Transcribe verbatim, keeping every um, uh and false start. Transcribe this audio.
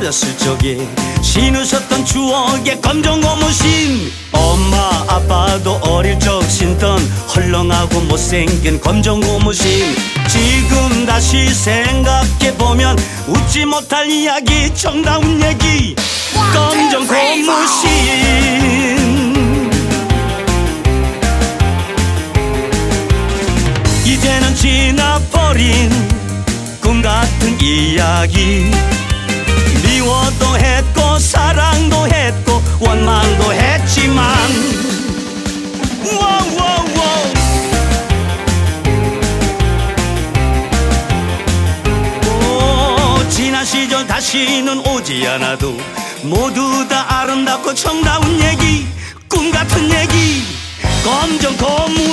어렸을 적에 신으셨던 추억의 검정 고무신. 엄마 아빠도 어릴 적 신던 헐렁하고 못생긴 검정 고무신. 지금 다시 생각해보면 웃지 못할 이야기, 정다운 얘기. 검정 고무신. 이제는 지나버린 꿈 같은 이야기. 미워도 했고 사랑도 했고 원망도 했지만 워워워. 오, 지난 시절 다시는 오지 않아도 모두 다 아름답고 정다운 얘기, 꿈 같은 얘기. 검정 고무